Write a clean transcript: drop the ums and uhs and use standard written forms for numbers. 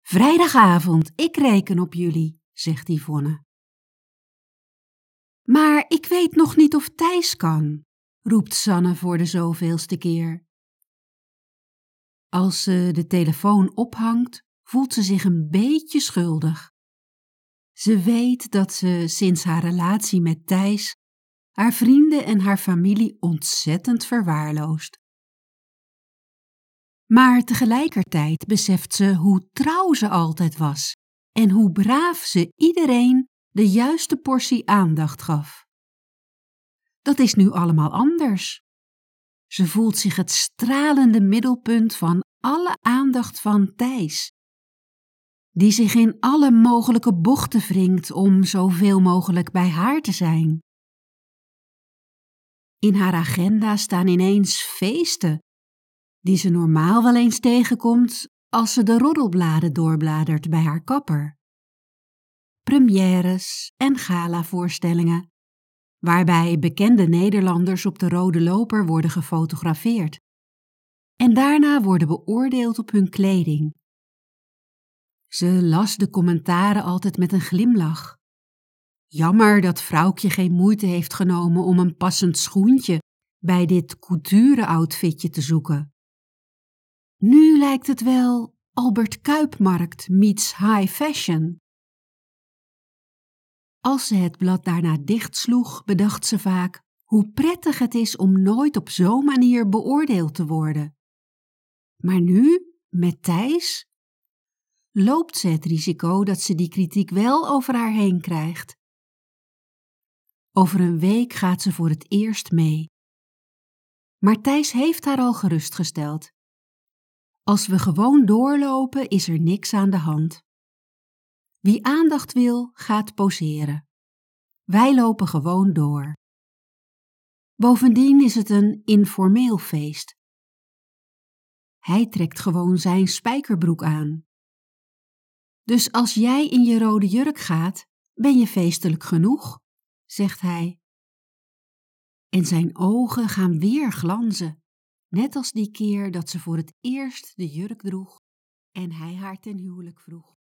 Vrijdagavond, ik reken op jullie, zegt Yvonne. Maar ik weet nog niet of Thijs kan, roept Sanne voor de zoveelste keer. Als ze de telefoon ophangt, voelt ze zich een beetje schuldig. Ze weet dat ze sinds haar relatie met Thijs haar vrienden en haar familie ontzettend verwaarloost. Maar tegelijkertijd beseft ze hoe trouw ze altijd was en hoe braaf ze iedereen de juiste portie aandacht gaf. Dat is nu allemaal anders. Ze voelt zich het stralende middelpunt van alle aandacht van Thijs, die zich in alle mogelijke bochten wringt om zoveel mogelijk bij haar te zijn. In haar agenda staan ineens feesten, die ze normaal wel eens tegenkomt als ze de roddelbladen doorbladert bij haar kapper. Premières en galavoorstellingen, waarbij bekende Nederlanders op de rode loper worden gefotografeerd en daarna worden beoordeeld op hun kleding. Ze las de commentaren altijd met een glimlach. Jammer dat vrouwtje geen moeite heeft genomen om een passend schoentje bij dit couture-outfitje te zoeken. Nu lijkt het wel Albert Kuipmarkt meets high fashion. Als ze het blad daarna dichtsloeg, bedacht ze vaak hoe prettig het is om nooit op zo'n manier beoordeeld te worden. Maar nu, met Thijs, loopt ze het risico dat ze die kritiek wel over haar heen krijgt. Over een week gaat ze voor het eerst mee. Maar Thijs heeft haar al gerustgesteld. Als we gewoon doorlopen, is er niks aan de hand. Wie aandacht wil, gaat poseren. Wij lopen gewoon door. Bovendien is het een informeel feest. Hij trekt gewoon zijn spijkerbroek aan. Dus als jij in je rode jurk gaat, ben je feestelijk genoeg, zegt hij. En zijn ogen gaan weer glanzen, net als die keer dat ze voor het eerst de jurk droeg en hij haar ten huwelijk vroeg.